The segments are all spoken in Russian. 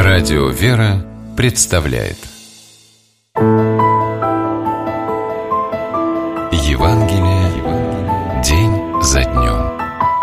Радио «Вера» представляет Евангелие день за днем.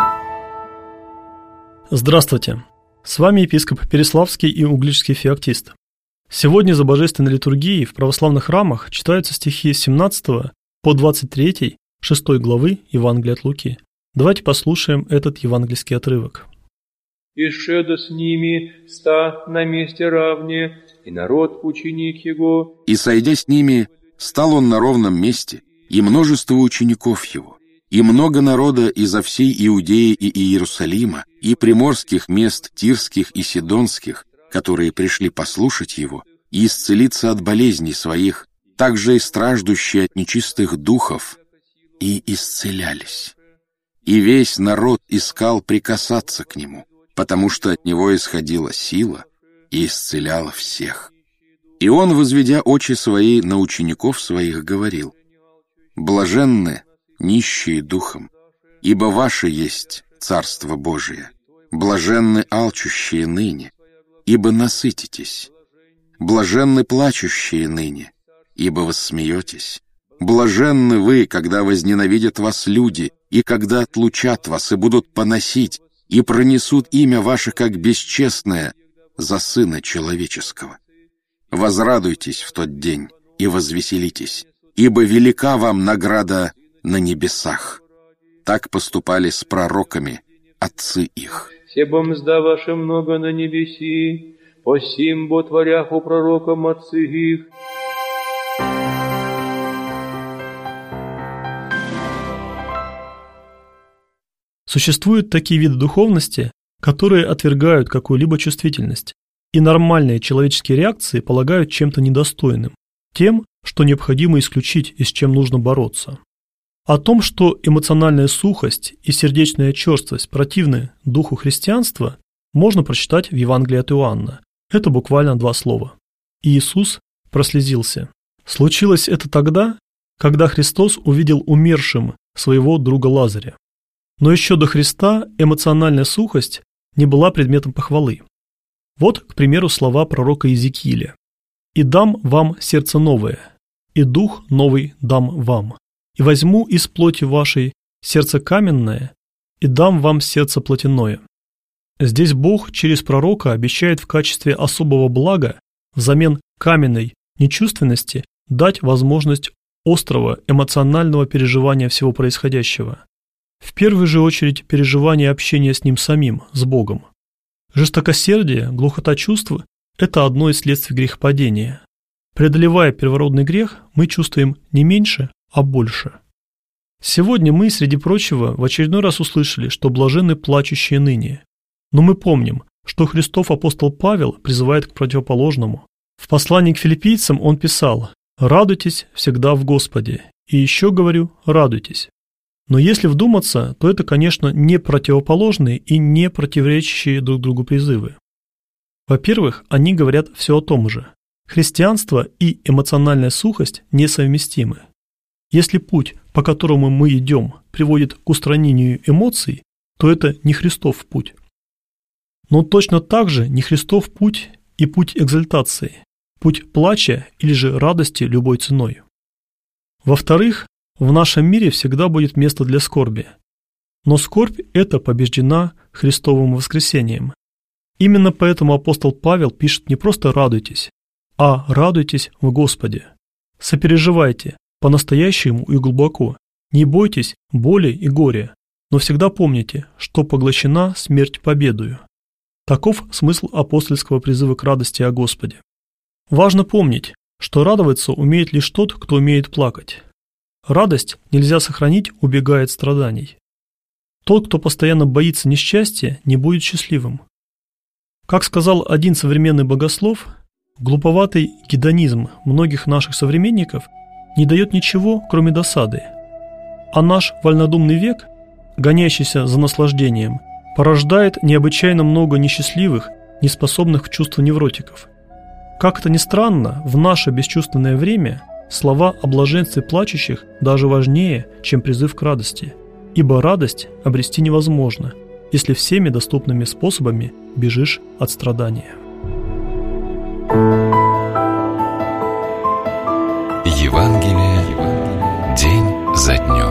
Здравствуйте! С вами епископ Переславский и Угличский феоктист. Сегодня за божественной литургией в православных храмах читаются стихи с 17 по 23 6 главы Евангелия от Луки. Давайте послушаем этот евангельский отрывок. «И шеда с ними ста на месте равне, и народ ученик его». И, сойдя с ними, стал он на ровном месте, и множество учеников его, и много народа изо всей Иудеи и Иерусалима, и приморских мест Тирских и Сидонских, которые пришли послушать его и исцелиться от болезней своих, также и страждущие от нечистых духов, и исцелялись. И весь народ искал прикасаться к нему, потому что от него исходила сила и исцеляла всех. И он, возведя очи свои на учеников своих, говорил: «Блаженны нищие духом, ибо ваше есть Царство Божие. Блаженны алчущие ныне, ибо насытитесь. Блаженны плачущие ныне, ибо воссмеетесь. Блаженны вы, когда возненавидят вас люди, и когда отлучат вас, и будут поносить, и пронесут имя ваше как бесчестное за Сына Человеческого. Возрадуйтесь в тот день и возвеселитесь, ибо велика вам награда на небесах. Так поступали с пророками отцы их. Себо мзда ваше много на небеси, посим бо творях у пророкам отцы их». Существуют такие виды духовности, которые отвергают какую-либо чувствительность, и нормальные человеческие реакции полагают чем-то недостойным, тем, что необходимо исключить и с чем нужно бороться. О том, что эмоциональная сухость и сердечная черствость противны духу христианства, можно прочитать в Евангелии от Иоанна. Это буквально 2 слова. Иисус прослезился. Случилось это тогда, когда Христос увидел умершим своего друга Лазаря. Но еще до Христа эмоциональная сухость не была предметом похвалы. Вот, к примеру, слова пророка Иезекииля: «И дам вам сердце новое, и дух новый дам вам, и возьму из плоти вашей сердце каменное, и дам вам сердце плотяное». Здесь Бог через пророка обещает в качестве особого блага взамен каменной нечувственности дать возможность острого эмоционального переживания всего происходящего. В первую же очередь переживание общения с Ним самим, с Богом. Жестокосердие, глухота чувств – это одно из следствий грехопадения. Преодолевая первородный грех, мы чувствуем не меньше, а больше. Сегодня мы, среди прочего, в очередной раз услышали, что блаженны плачущие ныне. Но мы помним, что Христов апостол Павел призывает к противоположному. В послании к филиппийцам он писал: «Радуйтесь всегда в Господе, и еще говорю, радуйтесь». Но если вдуматься, то это, конечно, не противоположные и не противоречащие друг другу призывы. Во-первых, они говорят все о том же. Христианство и эмоциональная сухость несовместимы. Если путь, по которому мы идем, приводит к устранению эмоций, то это не Христов путь. Но точно так же не Христов путь и путь экзальтации, путь плача или же радости любой ценой. Во-вторых, в нашем мире всегда будет место для скорби. Но скорбь эта побеждена Христовым воскресением. Именно поэтому апостол Павел пишет не просто «радуйтесь», а «радуйтесь в Господе». Сопереживайте по-настоящему и глубоко. Не бойтесь боли и горя, но всегда помните, что поглощена смерть победою. Таков смысл апостольского призыва к радости о Господе. Важно помнить, что радоваться умеет лишь тот, кто умеет плакать. Радость нельзя сохранить, убегая от страданий. Тот, кто постоянно боится несчастья, не будет счастливым. Как сказал один современный богослов, глуповатый гедонизм многих наших современников не дает ничего, кроме досады. А наш вольнодумный век, гонящийся за наслаждением, порождает необычайно много несчастливых, неспособных к чувству невротиков. Как это ни странно, в наше бесчувственное время слова о блаженстве плачущих даже важнее, чем призыв к радости, ибо радость обрести невозможно, если всеми доступными способами бежишь от страдания. Евангелие день за днем.